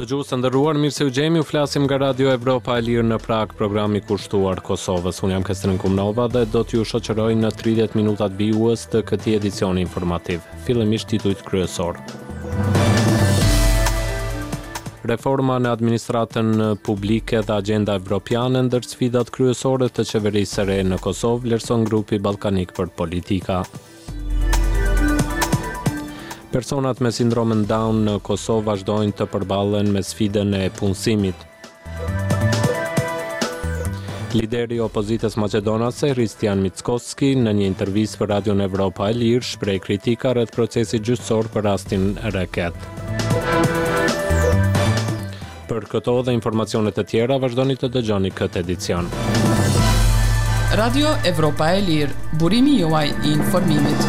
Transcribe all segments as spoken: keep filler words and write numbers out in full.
Dëgjues të nderuar, mirë se u gjemi, u flasim nga Radio Evropa e Lirë në Prag, programi kushtuar Kosovës. Unë jam Kestrin Kumnova dhe do t'ju shoqëroj në tridhjetë minutat vijues të këtij edicioni informativ. Fillimisht titujt kryesor. Reforma në administratën publike dhe agenda evropiane ndër sfidat kryesore të qeverisë së re në Kosovë, vlerëson grupi ballkanik për politika. Personat me sindromin Down në Kosovë vazhdojnë të përballen me sfidën e punësimit. Lideri i opozitës maqedonase, Hristijan Mickoski, në një intervistë për Radion Evropa e Lirë, shpreh kritika rreth procesit gjyqësor për rastin Reket. Për këto dhe informacione të tjera, vazhdoni të dëgjoni këtë edicion. Radio Evropa e Lirë, burimi juaj i informimit.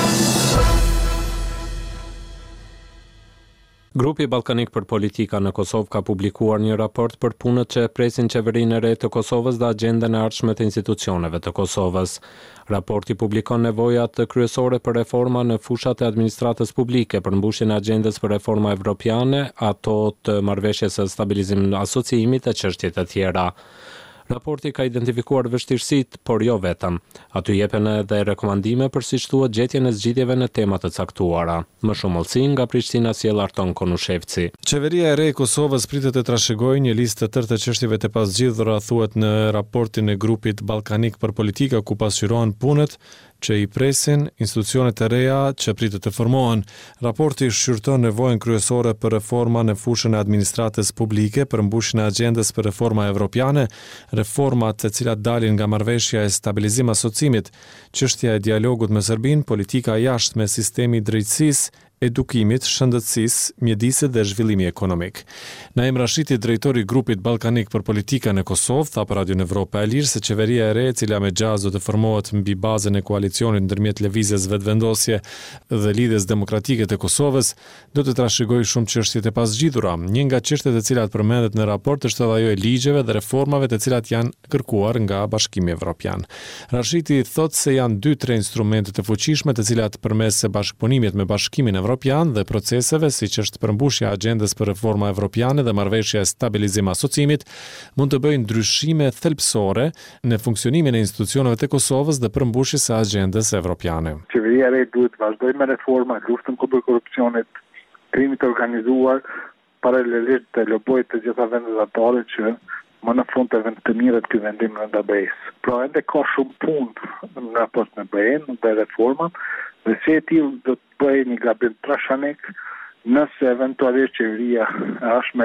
Grupi ballkanik për politika në Kosovë ka publikuar një raport për punët që presin qeverinë e re të Kosovës dhe agjendën e ardhshme të institucioneve të Kosovës. Raporti publikon nevojat kryesore për reforma në fushat e administratës publike, për mbushjen e agjendës për reforma evropiane, ato të marrëveshjes së stabilizimit të asociimit e çështje të tjera. Raporti ka identifikuar vështirësitë, por jo vetëm. Aty jepen edhe rekomandime për, siç thuhet, gjetjen e zgjidhjeve në tema të caktuara. Më shumë hollësi nga Prishtina sjell Arton Konushevci. Qeveria e re e Kosovës pritet të trashëgojë një listë të tërë të çështjeve të pasgjidhura, thuhet në raportin e grupit ballkanik për politika, ku pasqyrohen punët që i presin institucionet e reja që pritet të formohen. Raporti shqyrton nevojën kryesore për reforma në fushën e administratës publike, për mbushjen e agjendës për reforma evropiane, reformat të cilat dalin nga marrëveshja e stabilizim asociimit, çështja e dialogut me Serbinë, politika jashtë me sistemi i drejtësisë, edukimit, shëndetësisë, mjedisit dhe zhvillimi ekonomik. Naim Rashiti, drejtori i grupit ballkanik për politika në Kosovë, tha për Radion Evropa e Lirë se qeveria e re, e cila me gjaz do të formohet mbi bazën e koalicionit ndërmjet lëvizjes vetëvendosje dhe lidhjes demokratike të Kosovës, do të trashëgojë shumë çështje të pasgjidhura. Një nga çështjet e cilat përmendet në raport është edhe ajo e ligjeve dhe reformave të cilat janë kërkuar nga Bashkimi Evropian. Rashiti thotë se janë dy tre instrumente të fuqishme të cilat përmes bashkëpunimit me Bashkimin Evropian dhe proceseve siç është përmbushja e agjendës për reforma evropiane dhe marrëveshja e stabilizim asociimit, mund të bëjnë ndryshime thelbësore në funksionimin e institucioneve të Kosovës dhe përmbushjes së agjendës evropiane. Qeveria e re duhet të vazhdojë me reforma, luftën kundër korrupsionit, krimit të organizuar, paralelisht të lobojë të gjitha vendet atare që më në fund të vend të mirët ky vendim në B E S. Pra ende ka shumë punë në raport me B E N dhe reformat, dhe se e tillë do të bëjë një gabim trashanik nëse eventualisht qeveria ashme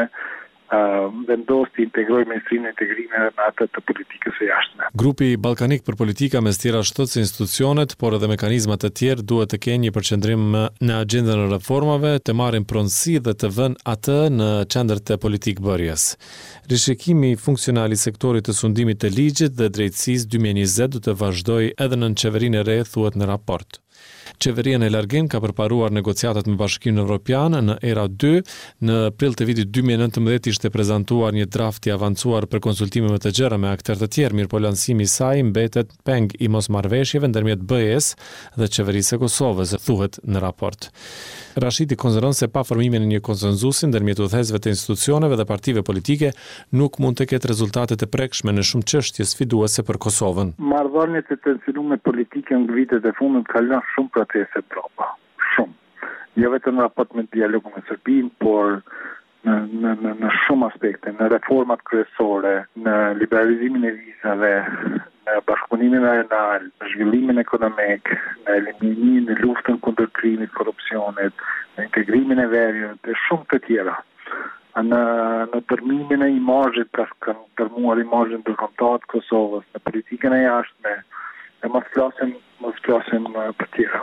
uh, vendos të integrojë ministrinë e integrimit në atë të politikës së jashtme. Grupi ballkanik për politika mes tjera shtot se institucionet, por edhe mekanizmat të tjerë duhet të kenë një përqendrim në agjendën e reformave, të marrin pronësi dhe të vënë atë në qendër të politikbërjes. Rishikimi funksional i sektorit të sundimit të ligjit dhe drejtësisë dy mijë e njëzet do të vazhdojë edhe në qeverinë e re, thuhet në raport. Qeveria në largim ka përparuar negociatat me Bashkimin Evropian në era dy. Në prill të vitit dy mijë e nëntëmbëdhjetë ishte prezantuar një draft i avancuar për konsultime më të gjera me aktorë të tjerë, mirë po lancimi i saj mbetet peng i mosmarrëveshjeve ndërmjet B E S dhe qeverisë së Kosovës, thuhet në raport. Rashidi konsideron se pa formimin e një konsenzusi ndërmjet udhëhesëve të institucioneve dhe partive politike nuk mund të ketë rezultate të prekshme në shumë çështje sfiduese për Kosovën. Marrëdhëniet e tensionuara politike në vitet e fundit kanë lënë shumë procese brapa. Shumë. Jo vetëm në raport me dialogun me Serbinë, por në, në, në, në shumë aspekte, në reformat kryesore, në liberalizimin e vizave, në bashkëpunimin arenal, në zhvillimin ekonomik, në eliminimin e luftën kundër krimit, korrupsionit, në integrimin e verjeve dhe shumë të tjera. Në, në tërmimin e imazhit, ka kanë tërmuar imazhin ndërkombëtar të Kosovës, në politikën e jashtme, e mos flasim, mos flasim për tjera.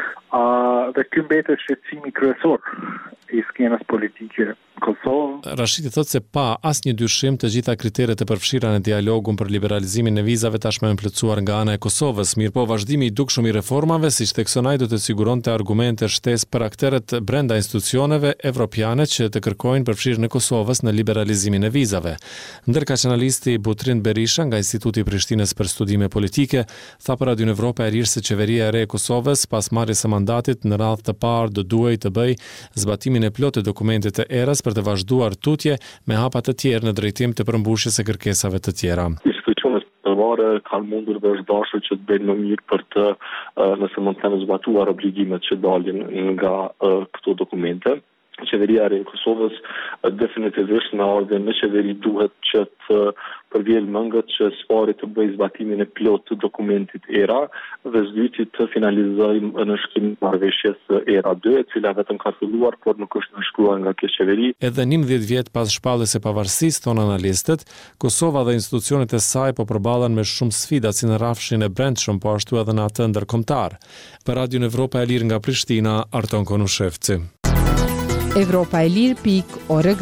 Uh, dhe ky mbetet shqetësimi kryesor i skenës politike Kosovë. Rashidi thotë se pa asnjë dyshim të gjitha kriteret e përfshira në dialogun për liberalizimin e vizave tashmë janë plotësuar nga ana e Kosovës, mirëpo vazhdimi i dukshëm i reformave, siç thekson ai, do të siguronte argumente shtesë për aktorët brenda institucioneve evropiane që të kërkojnë përfshirjen e Kosovës në liberalizimin e vizave. Ndërkaq analisti Butrin Berisha nga Instituti i Prishtinës për Studime Politike tha për Radion Evropa e Lirë se qeveria e re e Kosovës pas marrjes së mandatit në radhë të parë do duhej të bëjë zbatimin e plotë të dokumentit të erës për të vazhduar tutje me hapa të tjerë në drejtim të përmbushjes së kërkesave të tjera. Institucionet përvare kanë mundur dhe është dashur që të bëjnë më mirë për të, nëse mund të thënë, zbatuar obligimet që dalin nga këto dokumente. Qeveria e Kosovës definitivisht me ardhen në qeveri duhet që të përvjel mëngët që së të bëj zbatimin e plot të dokumentit ERA dhe së dyti të finalizojmë në shkrim marrëveshjes ERA dy, e cila vetëm ka filluar, por nuk është nënshkruar nga kjo qeveri. Edhe njëmbëdhjetë vjet pas shpalljes së pavarësisë, thonë analistët, Kosova dhe institucionet e saj po përballen me shumë sfida si në rrafshin e brendshëm, po ashtu edhe në atë ndërkombëtar. Për Radion Evropa e Lirë nga Prishtina, Arton Konushevci. Evropa e Lirë pikë org.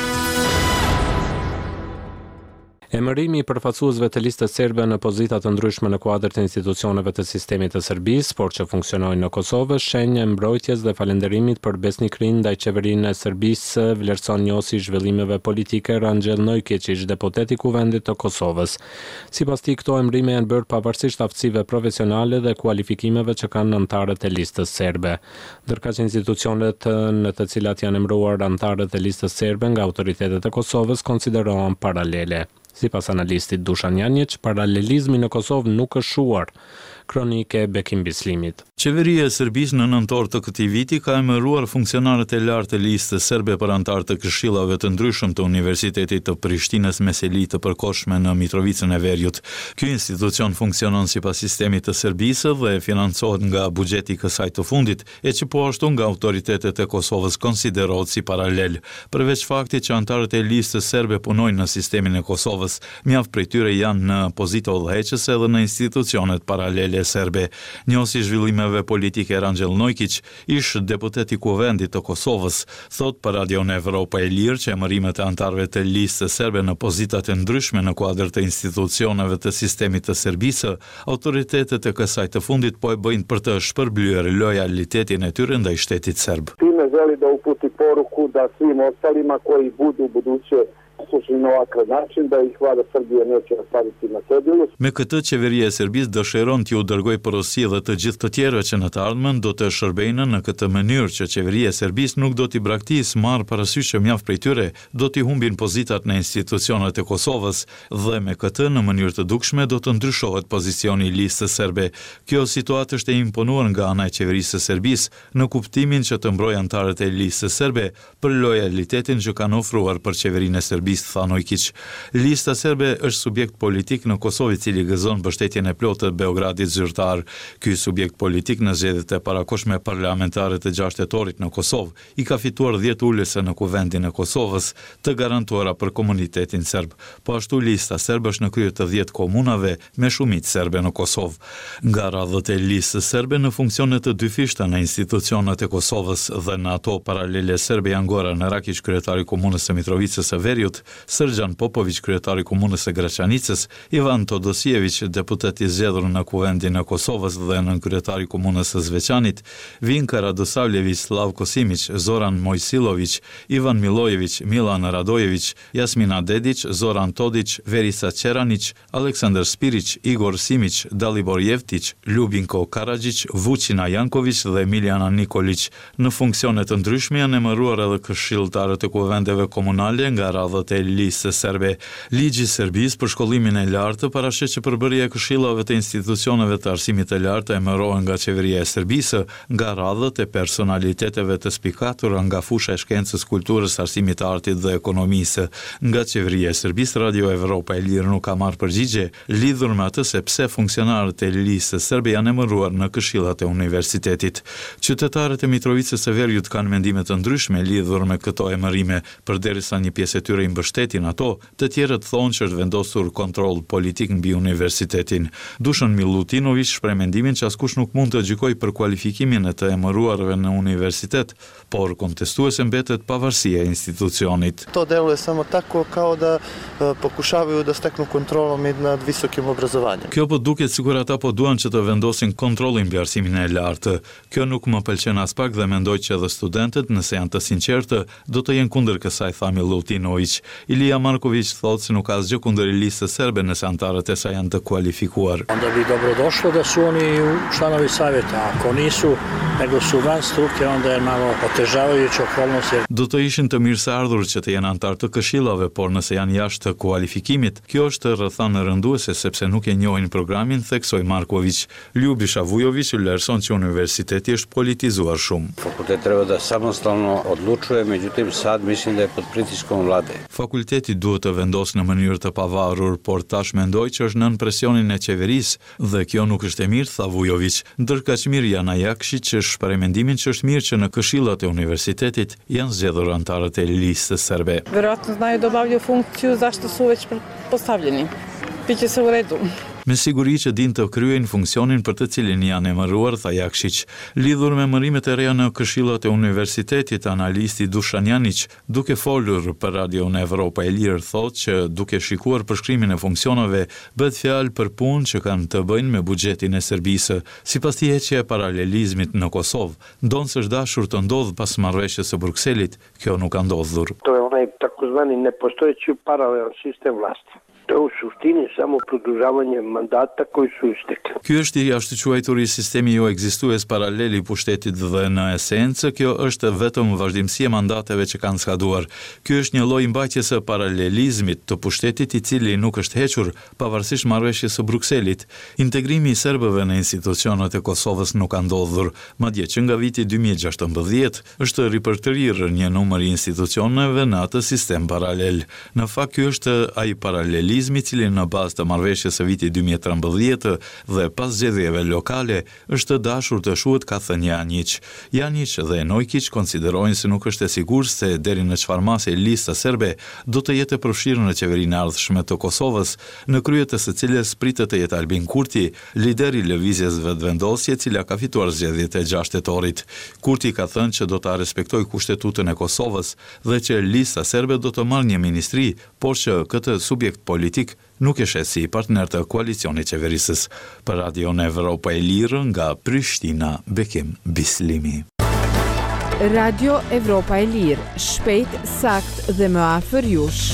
Emërimi i përfaqësuesve të listës serbe në pozita të ndryshme në kuadër të institucioneve të sistemit të Serbisë, por që funksionojnë në Kosovë, shenjë e mbrojtjes dhe falënderimit për besnikërinë ndaj qeverinë e Serbisë, vlerëson njohësi i zhvillimeve politike Ranxhell Nojkić, ish deputet i Kuvendit të Kosovës. Sipas tij, këto emërime janë bërë pavarësisht aftësive profesionale dhe kualifikimeve që kanë anëtarët e listës serbe. Ndërkaq institucionet në të cilat janë emëruar anëtarët e listës serbe nga autoritetet e Kosovës konsiderohen paralele. Sipas analistit Dušan Janjić, paralelizmi në Kosovë nuk është shuar. Kronike Bekim Bislimit. Qeveria e Serbisë në nëntor të këtij viti ka emëruar funksionarët e lartë të listës serbe për anëtar të këshillave të ndryshëm të Universitetit të Prishtinës me seli të përkohshme në Mitrovicën e Veriut. Ky institucion funksionon sipas sistemit të Serbisë dhe financohet nga buxheti i kësaj të fundit, e që po ashtu nga autoritetet e Kosovës konsiderohet si paralel. Përveç faktit që anëtarët e listës serbe punojnë në sistemin e Kosovës, mjaft prej tyre janë në pozita udhëheqëse dhe në institucionet paralele serbe. Njohësi i zhvillimeve politike Ranxhell Nojkić, ish deputet i Kuvendit të Kosovës, thot për Radion Evropa e Lirë që emërimet e anëtarëve të listës serbe në pozitat e ndryshme në kuadër të institucioneve të sistemit të Serbisë, autoritetet e kësaj të fundit po e bëjnë për të shpërblyer lojalitetin e tyre ndaj shtetit serb. Time želi da uputi poruku da svim ostalima koji budu buduće slušali na ovakav način da ih vlada Srbije neće ostaviti na cedilu. Me këtë, qeveria e Serbisë dëshiron t'ju dërgoj porosi dhe të gjithë të tjerë që në të ardhmen do të shërbejnë në këtë mënyrë që qeveria e Serbisë nuk do t'i braktisë marrë parasysh që mjaft prej tyre do t'i humbin pozitat në institucionet e Kosovës dhe me këtë në mënyrë të dukshme do të ndryshohet pozicioni i listës serbe. Kjo situatë është e imponuar nga ana e qeverisë së Serbisë në kuptimin që të mbrojë anëtarët e listës serbe për lojalitetin që kanë ofruar për qeverinë e Serbisë, tha Nojkić. Lista serbe është subjekt politik në Kosovë i cili gëzon mbështetjen e plotë të Beogradit zyrtar. Ky subjekt politik në zgjedhjet e parakohshme parlamentare të gjashtë tetorit në Kosovë i ka fituar dhjetë ulëse në Kuvendin e Kosovës, të garantuara për komunitetin serb. Po ashtu lista serbe është në krye të dhjetë komunave me shumicë serbe në Kosovë. Nga radhët e listës serbe në funksione të dyfishta në institucionet e Kosovës dhe në ato paralele serbe janë Goran Rakić, kryetari i komunës së Mitrovicës së Veriut, Srđan Popović, kryetari i komunës së Graçanicës, Ivan Todosijević, deputet i zgjedhur në Kuvendin e Kosovës dhe nën kryetari i komunës së Zveçanit, Vinka Radosavljević, Slavko Simić, Zoran Mojsilović, Ivan Milojević, Milan Radojević, Jasmina Dedić, Zoran Todić, Verica Čeranić, Aleksandar Spirić, Igor Simić, Dalibor Jevtić, Ljubinko Karadžić, Vučina Janković dhe Miljana Nikolić. Në funksione të ndryshme janë emëruar edhe këshilltarët e kuvendeve komunale nga radhët e listës serbe. Ligji i Serbisë për shkollimin e lartë parashit që përbërja e këshillave të institucioneve të arsimit të lartë emërohen nga qeveria e Serbisë nga radhët e personaliteteve të spikatura nga fusha e shkencës, kulturës, arsimit të artit dhe ekonomisë. Nga qeveria e Serbisë, Radio Evropa e Lirë nuk ka marrë përgjigje lidhur me atë se pse funksionarët e listës serbe janë emëruar në këshillat e universitetit. Qytetarët e Mitrovicës së Veriut kanë mendime të ndryshme lidhur me këto emërime, përderisa një pjesë e tyre i mbështetin ato, të tjerët thonë që është vendosur kontroll politik mbi universitetin. Dušan Milutinović shpreh mendimin që askush nuk mund të gjykojë për kualifikimin e të emëruarve në universitet, por kontestuese mbetet pavarësia e institucionit. To deluje samo tako kao da pokušavaju da steknu kontrolom nad visokim obrazovanjem. Kjo po duket sikur ata po duan që të vendosin kontrollin mbi arsimin e lartë. Kjo nuk më pëlqen as pak dhe mendoj që edhe studentët, nëse janë të sinqertë, do të jenë kundër kësaj, tha Milutinović. Ilia Marković thotë se nuk ka asgjë kundër listës serbe nëse antarët e saj janë të kualifikuar. Onda bi dobrodošlo da su oni članovi savjeta, ako nisu, nego su van struke, onda je malo otežavajuća okolnost. Do të ishin të mirëseardhur që të jenë antar të këshillave, por nëse janë jashtë të kualifikimit, kjo është rrethana rënduese sepse nuk e njohin programin, theksoi Marković. Ljubiša Vujović vlerëson që universiteti është politizuar shumë. Fakultet treba da samostalno odlučuje, međutim sad mislim da je pod pritiskom vlade. Fakulteti duhet të vendosë në mënyrë të pavarur, por tash mendoj që është nën presionin e qeverisë dhe kjo nuk është e mirë, tha Vujović. Ndërkaq Jana Jakshi që shpreh mendimin që është mirë që në këshillat e universitetit janë zgjedhur antarët e listës serbe. Verovatno znaju da obavljaju funkciju zašto su već postavljeni. Biće se u redu. Me siguri që din të kryejnë funksionin për të cilin janë emëruar, tha Jakšić. Lidhur me mërimet e reja në këshillat e universitetit, analisti Dušan Janić, duke folur për Radio në Evropa e Lirë, thotë që duke shikuar përshkrimin e funksionave, bëhet fjalë për punë që kanë të bëjnë me buxhetin e Serbisë. Sipas tij heqja e paralelizmit në Kosovë, ndonë se është dashur të ndodhë pas marrëveshjes së Brukselit, kjo nuk ka ndodhur. To je onaj takozvani nepostojeći paralelan sistem vlasti. To u suštini samo produžavanje mandata koji su istekli. Ky është i jashtëquajturi sistemi jo ekzistues paralel i pushtetit dhe në esencë kjo është vetëm vazhdimësi e mandateve që kanë skaduar. Ky është një lloj mbajtjese paralelizmit të pushtetit i cili nuk është hequr pavarësisht marrëveshjes së Brukselit. Integrimi i serbëve në institucionet e Kosovës nuk ka ndodhur, madje që nga viti dy mijë e gjashtëmbëdhjetë është ripërtërirë një numër i institucioneve në atë sistem paralel. Në fakt ky është ai paralel i cili në bazë të marrëveshjes së vitit dy mijë e trembëdhjetë dhe pas zgjedhjeve lokale është dashur të shuhet, ka thënë Janić. Janić dhe Nojkić konsiderojnë se nuk është e sigurt se deri në çfarë mase lista serbe do të jetë përfshirë në qeverinë e ardhshme të Kosovës, në krye të së cilës pritet të jetë Albin Kurti, lideri i lëvizjes vetëvendosje, e cila ka fituar zgjedhjet e gjashtë tetorit. Kurti ka thënë që do ta respektojë kushtetutën e Kosovës dhe që lista serbe do të marrë një ministri, por që këtë subjekt politik politik nuk e sheh si partner të koalicionit qeverisës. Për Radio në Evropa e Lirë nga Prishtina, Bekim Bislimi. Radio Evropa e Lirë, shpejt, sakt dhe më afër jush.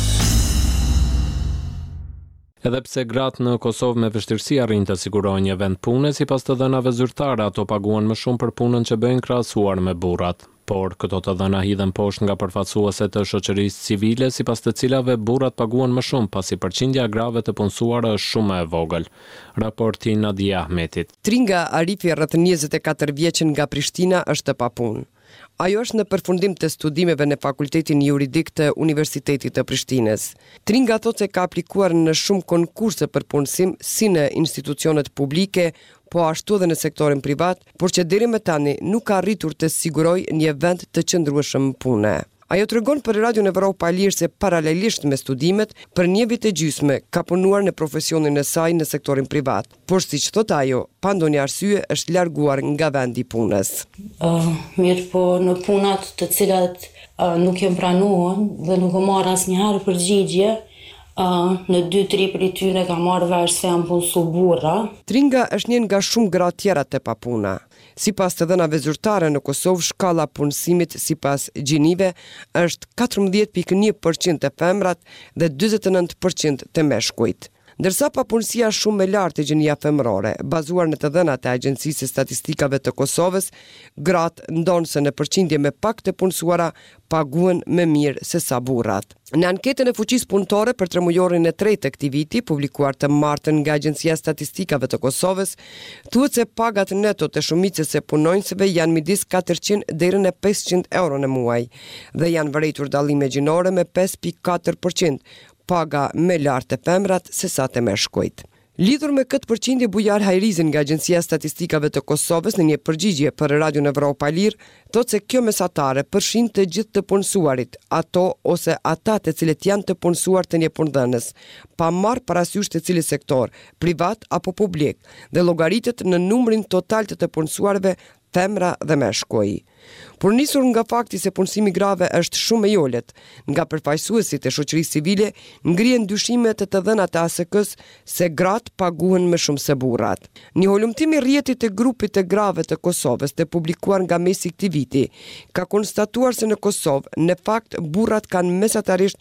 Edhe pse gratë në Kosovë me vështirësi arrin të sigurojnë një vend pune, sipas të dhënave zyrtare, ato paguan më shumë për punën që bëjnë krahasuar me burrat. Por këto të dhëna hidhen poshtë nga përfaqësueset të shoqërisë civile, sipas të cilave burrat paguan më shumë, pasi përqindja e grave të punësuara është shumë e vogël. Raporti Nadia Ahmetit. Tringa Arifi rreth njëzet e katër vjeçën nga Prishtina është pa punë. Ajo është në përfundim të studimeve në Fakultetin Juridik të Universitetit të Prishtinës. Tringa thotë se ka aplikuar në shumë konkurse për punësim si në institucionet publike, po ashtu edhe në sektorin privat, por që deri më tani nuk ka arritur të sigurojë një vend të qëndrueshëm pune. Ajo tregon për Radio në Evropa e Lirë se paralelisht me studimet, për një vit e gjysmë ka punuar në profesionin e saj në sektorin privat, por siç thot ajo, pa ndonjë arsye është larguar nga vendi i punës. Uh, mirë po në punat të cilat uh, nuk jem pranuar dhe nuk e marr asnjëherë përgjigje, Uh, në dy tri për i tyre ka marrë vesh se janë punësu burra. Tringa është një nga shumë gra tjera të papuna. Sipas të dhënave zyrtare në Kosovë, shkalla punësimit sipas gjinive është katërmbëdhjetë pikë një përqind të femrat dhe dyzet e nëntë përqind të meshkujt. Ndërsa papunësia shumë e lartë e gjenia femërore, bazuar në të dhënat e Agjencisë së Statistikave të Kosovës, gratë ndonë se në përqindje me pak të punësuara paguhen më mirë se sa burrat. Në anketën e fuqisë punëtore për tremujorin e tretë të këtij viti, publikuar të martën nga Agjencia e Statistikave të Kosovës, thuhet se pagat neto të shumicës së punonjësve janë midis katërqind deri në pesëqind euro në muaj dhe janë vërejtur dallime gjinore me pesë pikë katër përqind, paga me lartë të femrat se sa të meshkujt. Lidhur me këtë përqindje, Bujar Hajrizin nga Agjencia e Statistikave të Kosovës në një përgjigje për Radio në Evropa e Lirë, thotë se kjo mesatare përfshin të gjithë të punësuarit, ato ose ata të cilët janë të punësuar të një punëdhënës, pa marrë parasysh të cili sektor, privat apo publik, dhe llogaritet në numrin total të të punësuarve femra dhe meshkuj. Por nisur nga fakti se punësimi grave është shumë e jolet, nga përfaqësuesit e shoqërisë civile ngrihen dyshimet të të dhënat e A S K-s se gratë paguhen më shumë se burrat. Një holumtim i rrjetit të grupit të grave të Kosovës të publikuar nga mesi i këtij viti ka konstatuar se në Kosovë në fakt burrat kanë mesatarisht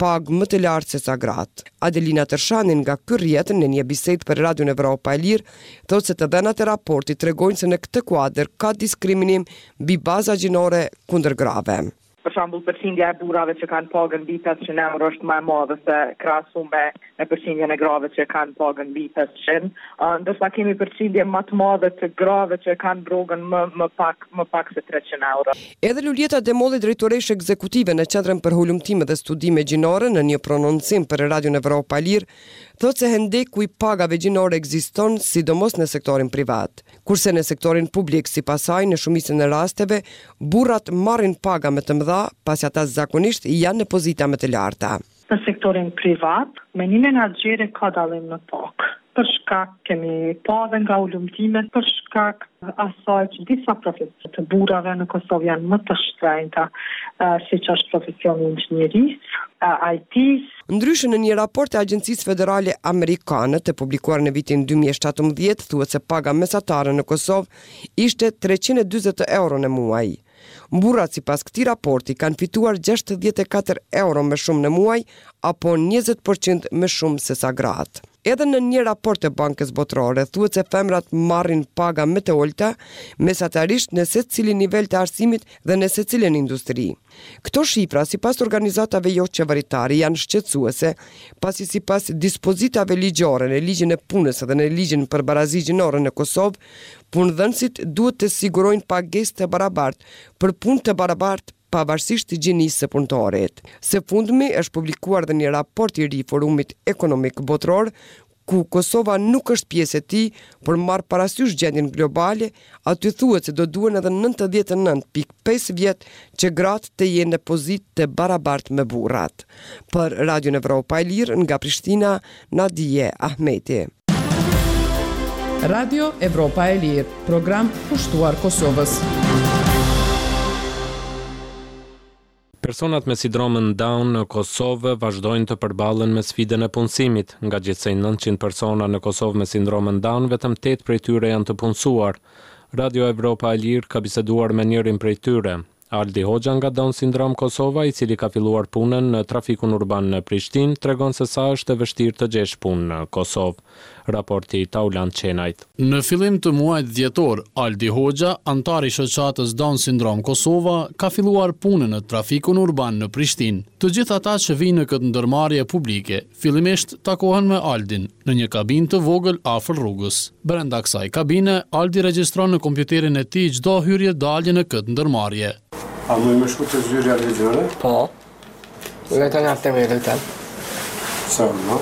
pagë më të lartë se sa gratë. Adelina Tërshanin nga ky rrjet në një bisedë për Radion Evropa e Lirë thotë se të dhënat e raportit tregojnë se në këtë kuadër ka diskriminim mbi baza gjinore kundër grave. Për shembull, përqindja e burrave që kanë pagën mbi pesëqind euro është më e madhe se krahasu me me përqindjen e grave që kanë pagën mbi pesëqind. Uh, ndërsa kemi përqindje më të madhe të grave që kanë brogën më më pak më pak se treqind euro. Edhe Lulieta Demolli, drejtoreshe ekzekutive në Qendrën për Hulumtime dhe Studime Gjinore, në një prononcim për Radion Evropa e Lirë, thotë se hendeku i pagave gjinore ekziston sidomos në sektorin privat, kurse në sektorin publik, sipas saj, në shumicën e rasteve, burrat marrin paga më të mëdha, pasi ata zakonisht janë në pozita më të larta. Në sektorin privat, menimin e agjere ka dallim në pak. Për shkak kemi pa dhe nga ulumtimet, për shkak asaj që disa profesionet të burrave në Kosovë janë më të shtrenjta, uh, siç është profesioni i inxhinierisë, uh, I T-s. Ndryshe, në një raport e Agjencisë Federale Amerikane të publikuar në vitin dy mijë e shtatëmbëdhjetë, thuhet se paga mesatare në Kosovë ishte treqind e dyzet euro në muaj. Burrat sipas këtij raporti kanë fituar gjashtëdhjetë e katër euro më shumë në muaj, apo njëzet përqind më shumë se sa gratë. Edhe në një raport të Bankës Botërore thuhet se femrat marrin paga më të ulta mesatarisht në secilin nivel të arsimit dhe në secilën industri. Këto shifra sipas organizatave jo qeveritare janë shqetësuese, pasi sipas dispozitave ligjore në ligjin e punës dhe në ligjin për barazi gjinore në Kosovë, punëdhënësit duhet të sigurojnë pagesë të barabartë për punë të barabartë pavarësisht të gjinisë së punëtorit. Së fundmi është publikuar dhe një raport i ri i Forumit Ekonomik Botëror, ku Kosova nuk është pjesë e tij, por marr parasysh gjendjen globale, aty thuhet se do duhen edhe nëntëdhjetë e nëntë pikë pesë vjet që gratë të jenë në pozitë të barabartë me burrat. Për Radion Evropa e Lirë, nga Prishtina, Nadije Ahmeti. Radio Evropa e Lirë, program pushtuar Kosovës. Personat me sindromën Down në Kosovë vazhdojnë të përballen me sfidën e punësimit. Nga gjithsej nëntëqind persona në Kosovë me sindromën Down, vetëm tetë prej tyre janë të punësuar. Radio Evropa e Lirë ka biseduar me njërin prej tyre, Aldi Hoxha nga Down Syndrom Kosova, i cili ka filluar punën në trafikun urban në Prishtinë, tregon se sa është e vështirë të gjesh punë në Kosovë. Raporti Taulan Qenajt. Në fillim të muajit dhjetor, Aldi Hoxha, antar i shoqatës Down Syndrom Kosova, ka filluar punën në trafikun urban në Prishtinë. Të gjithë ata që vinë në këtë ndërmarrje publike, fillimisht takohen me Aldin në një kabinë të vogël afër rrugës. Brenda kësaj kabine, Aldi regjistron në kompjuterin e tij çdo hyrje dalje në këtë ndërmarrje. A më më shku të zyrja ligjore? Po. Letën atë me letën. Sa më?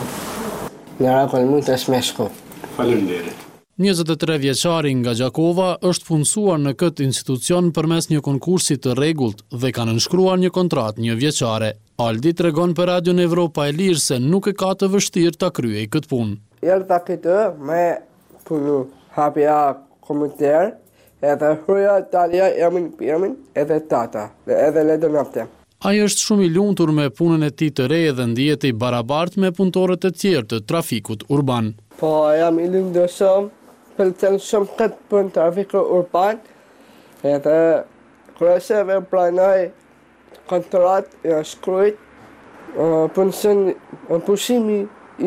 Në rakon mund të smeshko. Faleminderit. njëzet e tre vjeçari nga Gjakova është punësuar në këtë institucion përmes një konkursi të rregullt dhe ka nënshkruar një kontratë një vjeçare. Aldi tregon për Radion Evropa e Lirë se nuk e ka të vështirë ta kryej këtë punë. Erdha këtë me punu hapja komunitar, edhe hyrja talja emrin pirmin edhe tata, edhe ledën apte. Ai është shumë i lumtur me punën e tij të re dhe ndihet i barabartë me punëtorët e tjerë të trafikut urban. Po, jam i lumtur shumë, pëlqen shumë këtë punë trafiku urban, edhe kërëse me pranoj kontrat e shkruajt, punësin, pushimi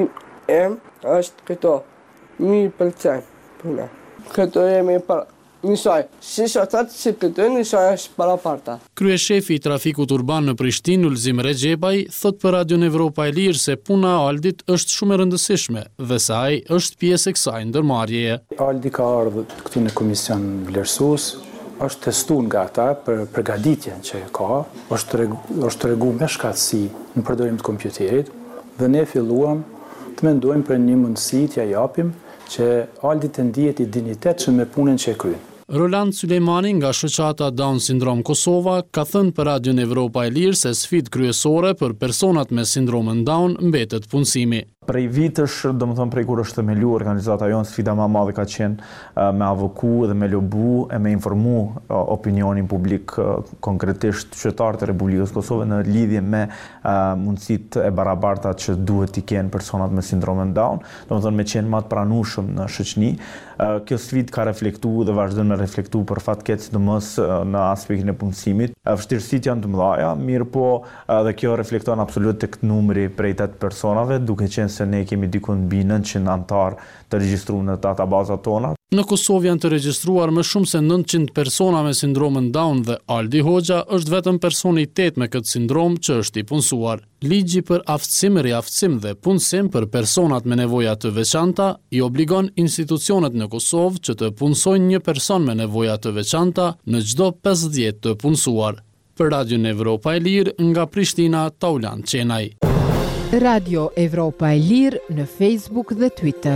im është këto, mi pëlqen puna. Këto jemi para. Nisaj, si shotat si këtë nisaj është para parta. Kryeshefi i trafikut urban në Prishtinë, Ulzim Rexhepaj, thot për Radion Evropa e Lirë se puna e Aldit është shumë e rëndësishme dhe se ai është pjesë e kësaj ndërmarrjeje. Aldi ka ardhur këtu në komision vlerësues, është testuar nga ata për përgatitjen që ka, është regu, është treguar me shkatësi në përdorim të kompjuterit dhe ne filluam të mendojmë për një mundësi t'ia japim që Aldi të ndihet i dinjitetshëm me punën që e kryen. Roland Sulejmani nga shoqata Down Syndrom Kosova ka thënë për Radion Evropa e Lirë se sfidë kryesore për personat me sindromën Down mbetet punësimi. Prej vitësh, do më thonë prej kur është themelu organizata jonë, sfida më e madhe ka qenë uh, me avoku dhe me lobu e me informu uh, opinionin publik uh, konkretisht qytetarët e Republikës Kosovë në lidhje me uh, mundësitë e barabarta që duhet t'i kenë personat me sindromin Down, do më thonë me qenë më të pranueshëm në shoqëni. Uh, kjo sfidë ka reflektuar dhe vazhdon me reflektu për fat keq sidomos uh, në aspektin e punësimit. Uh, Vështirësitë janë të mëdha, mirë po uh, dhe kjo reflekton absolut tek numri prej tetë personave, duke qenë se ne kemi diku mbi nëntëqind antar të regjistruar në databazat tona. Në Kosovë janë të regjistruar më shumë se nëntëqind persona me sindromin Down dhe Aldi Hoxha është vetëm personi i tetë me këtë sindrom që është i punësuar. Ligji për aftësim, riaftësim dhe punësim për personat me nevoja të veçanta i obligon institucionet në Kosovë që të punësojnë një person me nevoja të veçanta në çdo pesëdhjetë të punësuar. Për Radion Evropa e Lirë nga Prishtina, Taulan Qenaj. Radio Evropa e Lirë në Facebook dhe Twitter.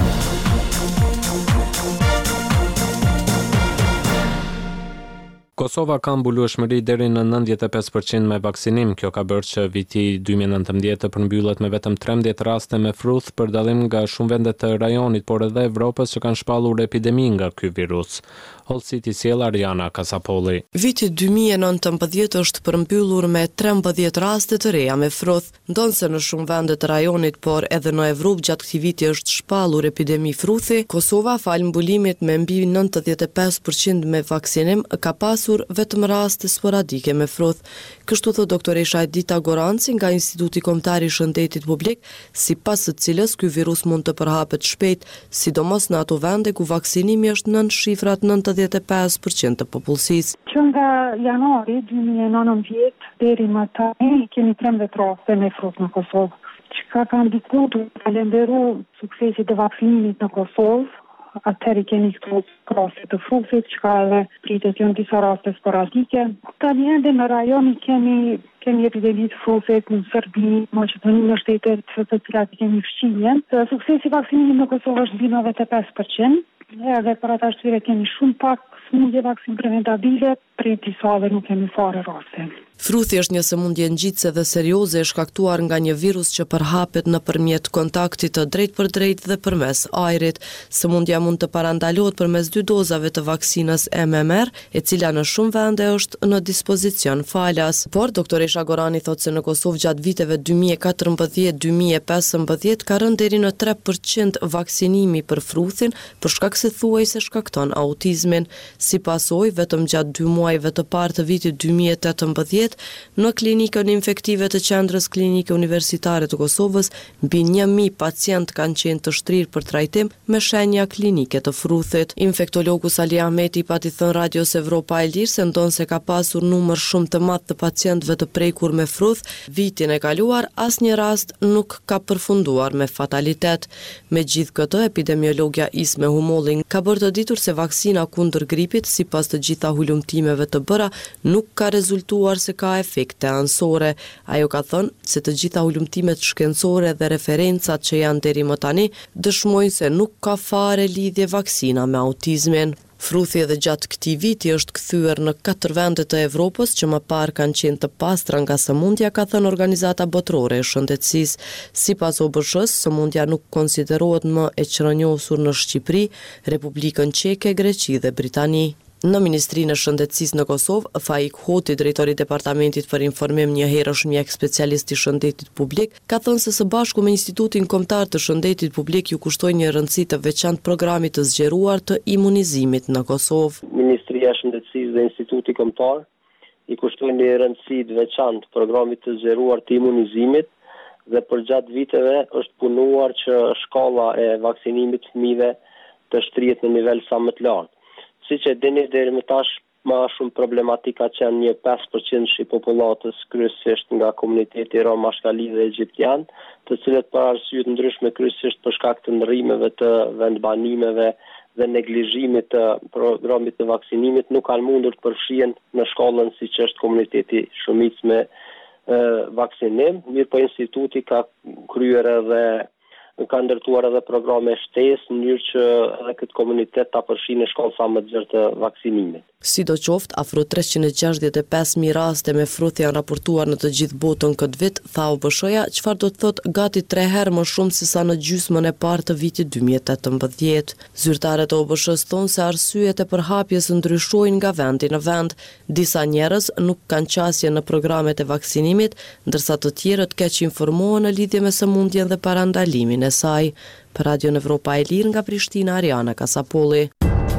Kosova ka mbulueshmëri deri në nëntëdhjetë e pesë përqind me vaksinim. Kjo ka bërë që viti dy mijë e nëntëmbëdhjetë të përmbyllet me vetëm trembëdhjetë raste me fruth për dallim nga shumë vende të rajonit, por edhe Evropës që kanë shpallur epidemi nga ky virus. Holësit i sjell Ariana Kasapolli. Viti dy mijë e nëntëmbëdhjetë është përmbyllur me trembëdhjetë raste të reja me fruth, ndonse në shumë vende të rajonit, por edhe në Evropë gjatë këtij viti është shpallur epidemi fruthi. Kosova fal mbulimit me mbi nëntëdhjetë e pesë përqind me vaksinim ka pasur vetëm raste sporadike me fruth. Kështu thot doktoresha Edita Goranci nga Instituti Kombëtar i Shëndetit Publik, sipas së cilës ky virus mund të përhapet shpejt, sidomos në ato vende ku vaksinimi është nën shifrat nëntëdhjetë e pesë përqind të popullsisë. Që nga janari dy mijë e nëntëmbëdhjetë deri më tani kemi trembëdhjetë raste me fruth në Kosovë. Çka ka ndikuar të falenderu suksesit të vaksinimit në Kosovë. Atëherë kemi këto raste të fruthit, që ka edhe pritet janë disa raste sporadike. Tani ende në rajon kemi kemi epidemi të fruthit në Serbi, Maqedoni, në shtetet të cilat kemi fqinjen. Suksesi i vaksinimit në Kosovë është mbi nëntëdhjetë e pesë përqind. Edhe për atë arsye kemi shumë pak sëmundje vaksin preventabile, prej disave nuk kemi fare raste. Fruthi është një sëmundje ngjitse dhe serioze e shkaktuar nga një virus që përhapet nëpërmjet kontaktit të drejt për drejt dhe përmes ajrit. Sëmundja mund të parandalohet përmes dy dozave të vaksinës M M R, e cila në shumë vende është në dispozicion falas. Por doktoresha Gorani thotë se në Kosovë gjatë viteve dy mijë e katërmbëdhjetë dy mijë e pesëmbëdhjetë ka rënë deri në tre përqind vaksinimi për fruthin, për shkak se thuajse shkakton autizmin. Si pasojë, vetëm gjatë dy muajve të parë të vitit dy mijë e tetëmbëdhjetë në klinikën infektive të qendrës klinike universitare të Kosovës, mbi një mijë pacient kanë qenë të shtrirë për trajtim me shenja klinike të fruthit. Infektologu Sali Ahmeti pati thënë Radios Evropa e Lirë se ndonse ka pasur numër shumë të madh të pacientëve të prekur me fruth, vitin e kaluar asnjë rast nuk ka përfunduar me fatalitet. Megjithë këtë, epidemiologja Isme Humolli ka bërë të ditur se vaksina kundër gripit, sipas të gjitha hulumtimeve të bëra, nuk ka rezultuar se ka efekte anësore. Ajo ka thënë se të gjitha hulumtimet shkencore dhe referencat që janë deri më tani dëshmojnë se nuk ka fare lidhje vaksina me autizmin. Fruthi edhe gjatë këtij viti është kthyer në katër vende të Evropës që më parë kanë qenë të pastra nga sëmundja, ka thënë Organizata Botërore e Shëndetësisë. Sipas O B S H-s, sëmundja nuk konsiderohet më e qëndruar në Shqipëri, Republikën Çeke, Greqi dhe Britani. Në Ministrinë e Shëndetësisë në Kosovë, Faik Hoti, drejtori i Departamentit për Informim, një herësh mjek specialist i shëndetit publik, ka thënë se së bashku me Institutin Kombëtar të Shëndetit Publik ju kushtoi një rëndësi të veçantë programit të zgjeruar të imunizimit në Kosovë. Ministria e Shëndetësisë dhe Instituti Kombëtar i kushtoi një rëndësi të veçantë programit të zgjeruar të imunizimit dhe për gjatë viteve është punuar që shkalla e vaksinimit të fëmijëve të shtrihet në nivel sa më të lartë. Siç e dini, deri më tash më shumë problematika që janë një pesë përqind i popullatës, kryesisht nga komuniteti rom, ashkali dhe egjiptian, të cilët për arsye të ndryshme, kryesisht për shkak të ndrrimeve të vendbanimeve dhe neglizhimit të programit të vaksinimit, nuk kanë mundur të përfshihen në shkollën siç është komuniteti shumicë me e, vaksinim. Mirë po instituti ka kryer edhe ka ndërtuar edhe programe shtesë në mënyrë që edhe këtë komunitet ta përfshijë në shkollë sa më të gjerë të vaksinimit. Sidoqoftë, afro treqind e gjashtëdhjetë e pesë mijë raste me fruthe janë raportuar në të gjithë botën këtë vit, tha O B S-ja, çfarë do të thotë gati tre herë më shumë se sa në gjysmën e parë të vitit dy mijë e tetëmbëdhjetë. Zyrtarët e O B S-s thonë se arsyet e përhapjes ndryshojnë nga vendi në vend. Disa njerëz nuk kanë qasje në programet e vaksinimit, ndërsa të tjerët keq informohen në lidhje me sëmundjen dhe parandalimin e saj. Për Radio Evropa e Lirë nga Prishtina, Ariana Kasapolli.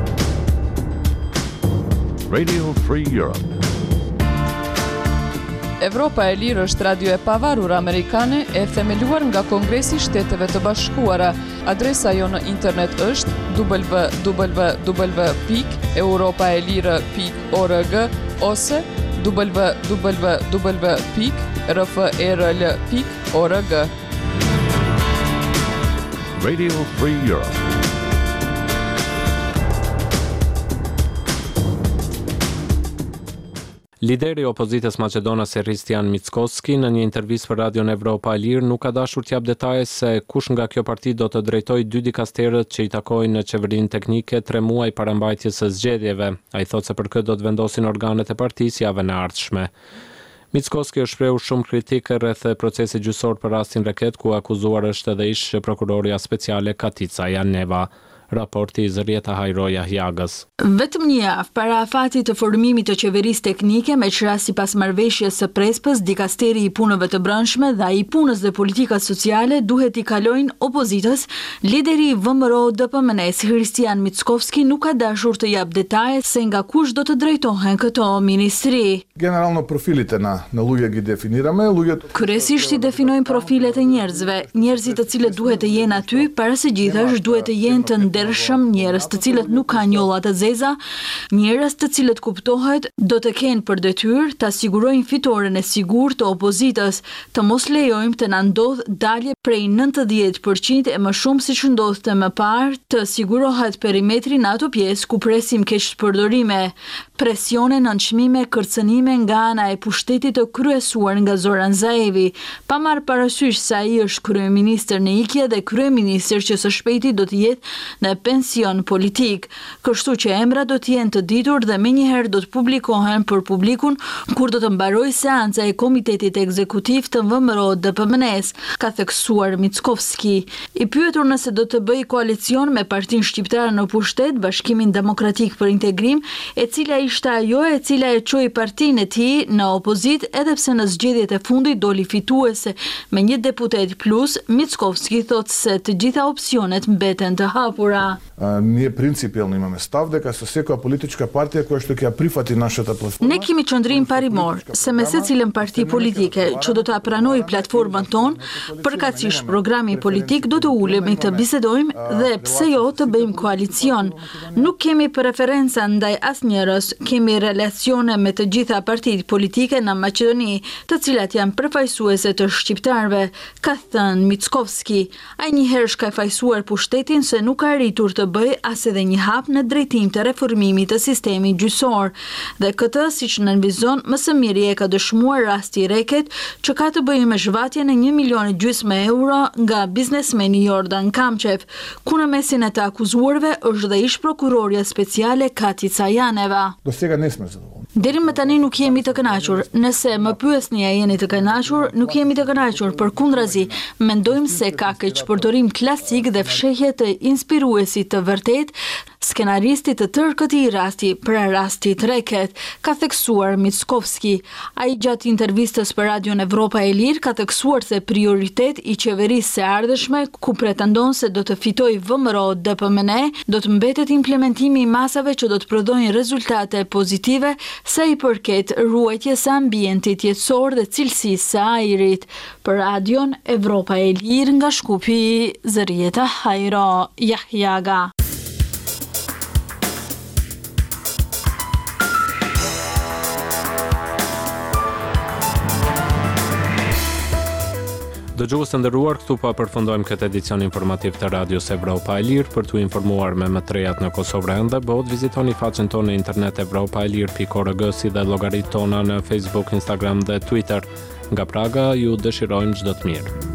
Radio Free Europe. Evropa e Lirë është radio e pavarur amerikane e themeluar nga Kongresi i Shteteve të Bashkuara. Adresa jo në internet është w w w pikë europaelire pikë org ose w w w pikë r f e r l pikë org. Radio Free Europe. Lideri i opozitës maqedonase Hristijan Mickoski në një intervistë për Radion Evropa e Lirë nuk ka dashur t'jap detaje se kush nga kjo parti do të drejtojë dy dikasterët që i takojnë në qeverinë teknike tre muaj para mbajtjes së zgjedhjeve. Ai thotë se për këtë do të vendosin organet e partisë javën e ardhshme. Mickoski është shprehur shumë kritikë rreth procesit gjyqësor për rastin Reket, ku akuzuar është edhe ish prokuroria speciale Katica Janeva. Raporti i Zërieta Hajroja Hjagës. Vetëm një javë para afatit të formimit të qeverisë teknike me qëra sipas marrëveshjes së Prespës, dikasteri i punëve të brendshme dhe ai i punës dhe politikës sociale duhet i kalojnë opozitës. Lideri i V M R O D P M N-s Hristijan Mickoski nuk ka dashur të jap detaje se nga kush do të drejtohen këto ministri. Generalno profilite na në luje gi definirame, lujet Kryesisht i definojnë profilet e njerëzve, njerëzit të cilët duhet të jenë aty, para së gjithash duhet të jenë të ndershëm, njerëz të cilët nuk kanë njolla të zeza, njerëz të cilët kuptohet do të kenë për detyrë të sigurojnë fitoren e sigurt të opozitës, të mos lejojmë të na ndodh dalje prej nëntëdhjetë përqind e më shumë siç ndodhte më parë, të sigurohet perimetri në ato pjesë ku presim keq përdorime, presione, nënçmime, kërcënime nga ana e pushtetit të kryesuar nga Zoran Zaevi, pa marrë parasysh se ai është kryeministër në ikje dhe kryeministër që së shpejti do të jetë në pension politik, kështu që emra do të jenë të ditur dhe menjëherë do të publikohen për publikun kur do të mbarojë seanca e Komitetit Ekzekutiv të V M R O D P M N-s, ka theksuar Mickoski. I pyetur nëse do të bëjë koalicion me Partinë Shqiptare në pushtet, Bashkimin Demokratik për Integrim, e cila ishte ajo e cila e çoi partinë e tij në opozit, edhe pse në zgjedhjet e fundit doli fituese me një deputet plus, Mickoski thotë se të gjitha opsionet mbeten të hapura. Ние принципиално имаме став дека со секоја политичка партија која што ќе ја прифати нашата платформа. Ne kemi qëndrim parimor se me secilën parti politike që do ta pranojë platformën tonë, përkatësisht programi politik do të ulemi të bisedojmë dhe pse jo të bëjmë koalicion. Nuk kemi preferenca ndaj asnjërës, kemi relacione me të gjitha partitë politike në Maqedoni, të cilat janë përfaqësuese të shqiptarëve, ka thënë Mickoski. Ai një herë ka fajsuar pushtetin se nuk ka arritur të bëj as edhe një hap në drejtim të reformimit të sistemit gjyqësor. Dhe këtë, siç nënvizon, më së miri e ka dëshmuar rasti Reket, që ka të bëjë me zhvatjen e një milion e gjysmë euro nga biznesmeni Jordan Kamçev, ku në mesin e të akuzuarve është dhe ish prokuroria speciale Katica Janeva. Do сега не сме задоволни. Deri më tani nuk jemi të kënaqur. Nëse më pyesni a jeni të kënaqur, nuk jemi të kënaqur, përkundrazi, mendojmë se ka keqpërdorim klasik dhe fshehje të inspiruesit të vërtet, skenaristit të tërë këtij rasti, pra rastit Reket, ka theksuar Mickoski. Ai gjatë intervistës për Radion Evropa e Lirë ka theksuar se prioritet i qeverisë së ardhshme, ku pretendon se do të fitojë V M R O D P M N, do të mbetet implementimi i masave që do të prodhojnë rezultate pozitive sa i përket ruajtjes së ambientit jetësor dhe cilësisë së ajrit. Për Radion Evropa e Lirë nga Shkupi, Zërieta Hajro Jahjaga. Dëgjues të nderuar, këtu pa përfundojmë këtë edicion informativ të Radios Evropa e Lirë. Për t'u informuar me më të rejat në Kosovë dhe botë, vizitoni faqen tonë në internet evropa e lirë pikë org si dhe llogaritë tona në Facebook, Instagram dhe Twitter. Nga Praga ju dëshirojmë çdo të mirë.